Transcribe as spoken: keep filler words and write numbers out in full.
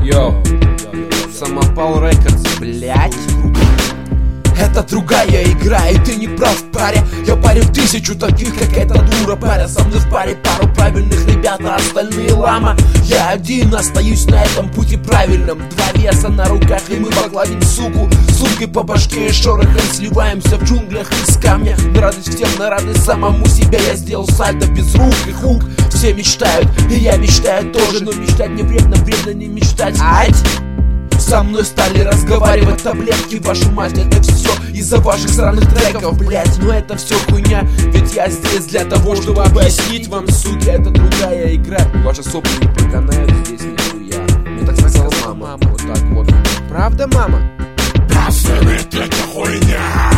Йоу, Самопал Рекордс, блять. Это другая игра, и ты не прав в паре. Я парю тысячу таких, как эта дура паря. Со мной в паре пару правильных ребят, а остальные лама. Я один остаюсь на этом пути правильном. Два веса на руках, и мы погладим суку сумкой по башке и шорохом сливаемся в джунглях из камня. На радость всем, на радость самому себе я сделал сальто без рук и хук. Все мечтают, и я мечтаю тоже, но мечтать не вредно, вредно не мечтать. Ать! Со мной стали разговаривать таблетки, вашу мать, это все из-за ваших сраных треков, блять. Но это все хуйня, ведь я здесь для того, чтобы объяснить вам, суки, это другая игра. Ваши сопли не проканают здесь нихуя. Мне так сказала мама, вот так вот. Правда, мама? Пацаны, это хуйня.